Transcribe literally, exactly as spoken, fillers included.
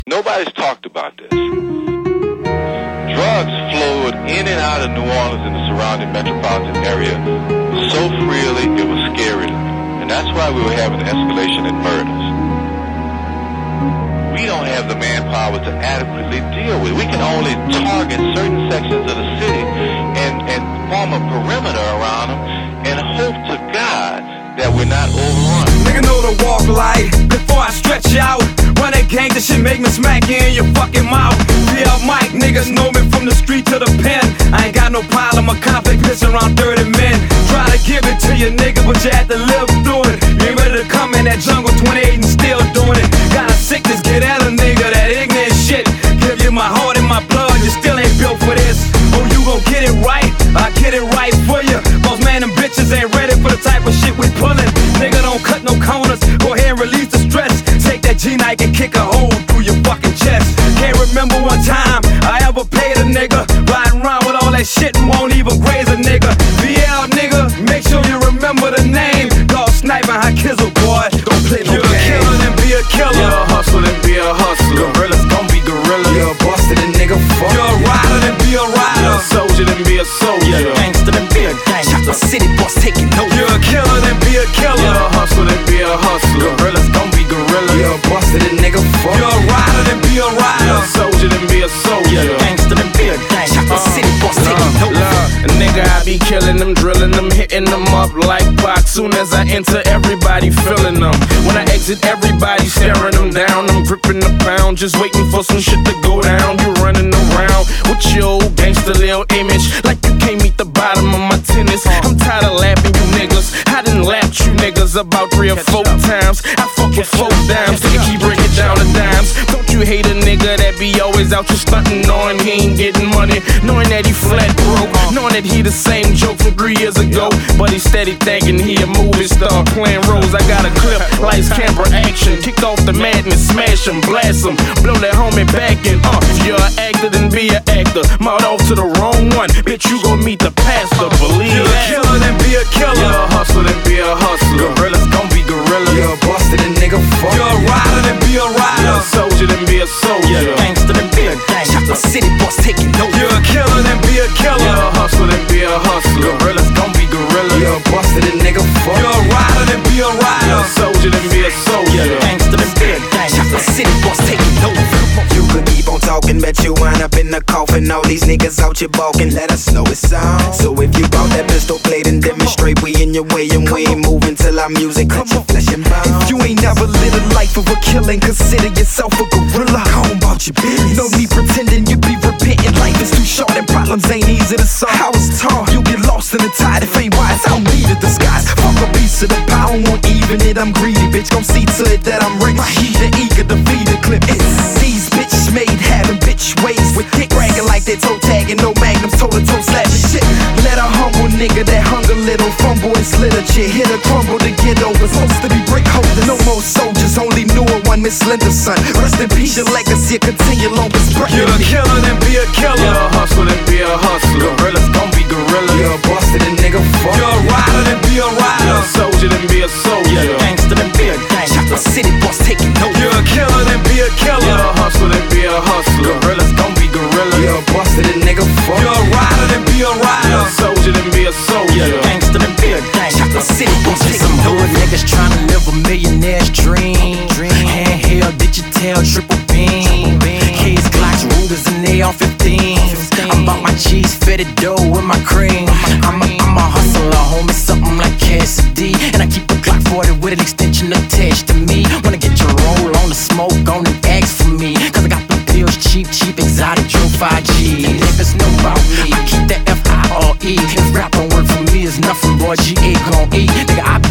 Nobody's talked about this. Drugs flowed in and out of New Orleans and the surrounding metropolitan area so freely it was scary. And that's why we were having an escalation in murders. We don't have the manpower to adequately deal with it. We can only target certain sections of the city and, and form a perimeter around them and hope to God that we're not overrun. Nigga know to walk light before I stretch out. Run that gang, this shit make me smack you in your fucking mouth. B L Mike, niggas know me from the street to the pen. I ain't got no problem of conflict, pissing around thirty men. Try to give it to you, nigga, but you had to live through it. You ain't ready to come in that jungle twenty-eight and still doing it. Got a sickness, get at a nigga, that ignorant shit. Give you my heart and my blood, you still ain't built for this. Oh, you gon' get it right, I get it right for you. Most man and bitches ain't ready for the type of shit we pullin'. Nigga don't cut no corners, go ahead and release the stress. Take that G-Nike and kick a hole through your fucking chest. Can't remember one time I ever paid a nigga. Riding around with all that shit and won't even graze a nigga. B L nigga, make sure you remember the name. Dog sniping high kizzle, boy. Don't play no game. You're a killer, then be a killer. You're a hustler, then be a hustler. Gorillas gon' be gorillas. You're a buster, then nigga fuck. You're a rider, then be a rider. You're a soldier, then be a soldier. You're a gangster, then be a gangster. Chopper City boss taking over. You're a killer, then be a killer. You're a hustler, then be a hustler. Gorillas gon' be gorillas. You're a buster, then nigga fuck. You're a rider, then be a rider. You're a soldier, then be a soldier. You're a gangster, then be a gangster. Chopper uh, City boss taking over. A nigga, I be killing them, drilling them, hitting them up like Pac. Soon as I enter, everybody feeling them. When I exit, everybody staring them down. I'm gripping the pound, just waiting for some shit to go down. You running around with your old gangster little image, like you can't meet the bottom of my tennis. I'm tired of laughing you niggas. I done lapped you niggas about three or four times. I fuck with four dimes, nigga keep breaking down the dimes. Don't you hate a nigga that be always out just stunting, knowing he ain't getting money, knowing that he flat broke, knowing that he the same joke from three years ago, but he steady thinking he a movie star playing roles. I got a clip, lights, camera, action, kick off the madness, smash him, blast him, blow that homie back in. Uh, if you're an actor, then be an actor. Mouth off to the wrong one, bitch, you gon' meet the pastor. Believe you're that. You're a killer, then be a killer. You're a hustler, then be a hustler. Gorillas gon' be gorillas. You're a buster, then nigga fuck. You're a rider, then be a rider. You're a soldier, then be a soldier. You're a gangster, then be a gangster. Chopper City boss taking over. You're a killer, then be a killer. You're a hustler, then be a hustler. Gorillas gon' be gorillas. You're a buster, then nigga fuck. You're a rider, then be a rider. You're a soldier, then be a soldier. You're a gangster, then be a gangster. Chopper City boss taking over. You could keep on talking, bet you wind up in the coffin. All these niggas out here balking, let us know it's on. So if you bout that pistol blade and demonstrate, we in your way and we ain't moving till our music cut your flesh and bone. If you ain't never lived a life of a killing, consider yourself a gorilla. Go on about your business. No need pretending you be repenting. Life is too short and problems ain't easy to solve. How it's tall, you get lost in the tide. If ain't wise, I don't need a disguise. Fuck a piece of the pie, I don't want even it. I'm greedy, bitch. Gon' see to it that I'm rich. The eager to feed the clip. It's these bitches made having bitch ways with dick bragging like they toe tagging. No magnums, toe to toe slapping shit. Let a humble nigga that hunger little fumble and slit a shit. Hit a crumble to get over. Supposed to be brick holders. No more soldiers, only newer one, Miss Linda's son. Rest in peace, your legacy continue long as breath. You're a killer, then be a killer. You're a hustler, then be a hustler. Gorillas gon' be gorillas. You're a buster, then nigga fuck. You're a rider, then be a rider. You're a soldier, then be a soldier. You're a gangster, then be a gangster. Chopper City boss taking over. You're a killer, then be a killer. You're a hustler, then be a hustler. Gorillas gon' be gorillas. You're a buster, then nigga fuck. You're a rider, then be a rider. You're a soldier, then be a soldier. You're a gangster, then be a gangster. Chopper City boss taking Some over. hood niggas tryna live a millionaire's dream. Handheld, digital, triple beam. Kids, Glocks, Rugers, and they all fifteens. I'm about my cheese, fitted dough with my cream. I'm a, I'm a hustler, homie, something like Cassidy. And I keep a Glock forty with an extension attached to me. Wanna get your roll on the smoke, on and ask for me. Cause I got the pills cheap, cheap, exotic, Joe five G. And niggas know about me, I keep that F I R E. If rap don't work for me, it's nothing, boy, G A gon' eat. Nigga, I